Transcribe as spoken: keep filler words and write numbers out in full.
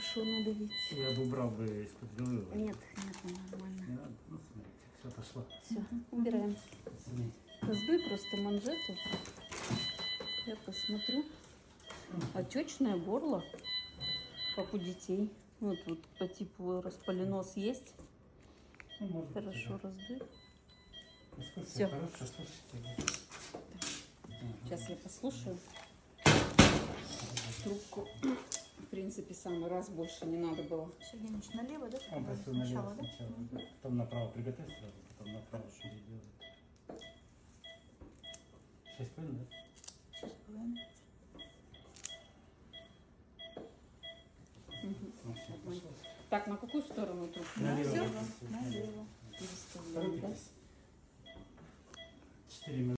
хорошо надавить. Я бы убрал бы из-под головы. Нет, нет, нормально. Не надо. Ну, смотрите, все пошло. Все, убираем. Смотрите. Раздуй просто манжету. Я посмотрю. Отечное горло, как у детей. Вот, вот по типу распаленос есть. Ну, может быть, Хорошо да. раздуй. Искусство Всё. хорошо, слушайте. Сейчас я послушаю. Трубку, в принципе, самый раз больше не надо было. Сергей Ильич, налево, да? Он просил Сначала, налево да? сначала, да? Потом направо приготовь сразу, потом направо что делать. Шесть половиной, да? Шесть с половиной. Ну, всё, пошло. Так, на какую сторону трубку? Налево. Налево. Налево. Налево. Переставляем, да? Торопитесь. Четыре минуты.